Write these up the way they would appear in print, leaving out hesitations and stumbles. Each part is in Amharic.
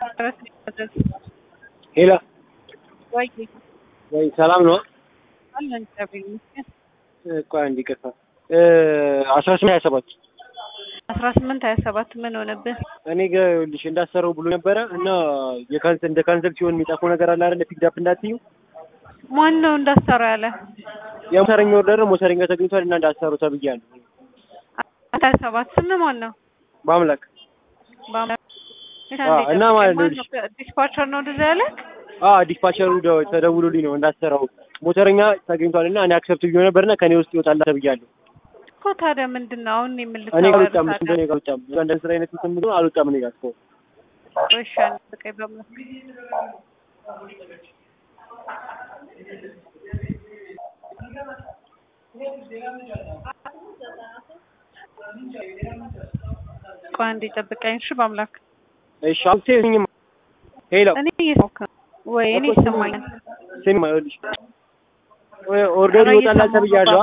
ሄሎ ወይ ወይ ሰላም ነው? አለን ተብኝ ቆይ አንድ ይቅርታ 1827 1827 ምን ሆነብህ? እኔ ጋር ይኸውልሽ እንዳሰረው ብሎ ነበረ እና እንደ ካንሰል ሲሆን የሚጠፋው ነገር አለ አይደል? ፒክ አፕ እንዳትዪው። ማን ነው እንዳሰረው ያለ? የሞተረኛ ኦርደር ሞተረኛ ተገኝቷል እና እንዳሰረው ተብያለሁ። 27 ስም ማን ነው? በአምላክ እና ማለት ነው ዲስፓቸር ነው እንደዛ ያለ? ዲስፓቸሩ ተደውሎልኝ ነው እንዳሰረው ሞተረኛ ተገኝቷል እና እኔ አክሰፕት ብዬ ነበርና ከኔ ውስጥ ይወጣል ተብያለሁ እኮ። ታዲያ ምንድነው አሁን የምልህ? እኔ ጋር አልወጣም። እንደኔ ጋር አልወጣም። አንድ ስራ አይነት እንትን አልወጣም እኔ ጋር እኮ። እሺ አንተ በእምነት ቆይ አንዴ ጠብቀኝ እሺ። በአምላክ እሺ አልተኝም። ሄሎ እኔ እየሰማሁህ ወይ? እኔ ይሰማኛል። ስማ ይኸውልሽ ኦርደር ይወጣል ተብያለሁ።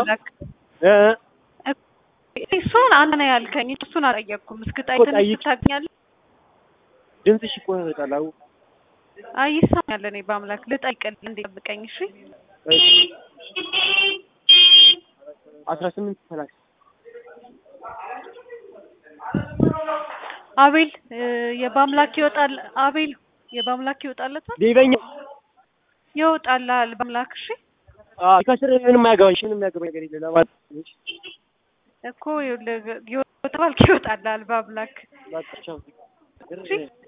እሱን አንተ ነህ ያልከኝ፣ እሱን አልጠየቅኩም። እስክጠይቅ ታገኛለህ። ድምፅሽ እኮ ይወጣል። አይ ይሰማኛል። እኔ በአምላክ ልጠይቅልህ እንዴ፣ ጠብቀኝ እሺ። 1830 አቤል የባምላክ ይወጣል። አቤል የባምላክ ይወጣለታል። ዲበኛ ይወጣልሃል በአምላክ እሺ። ከስር ምንም አያገባሽ፣ ምንም ያገባኝ ነገር የለም ለማለት እኮ ይወጣልሃል በአምላክ እሺ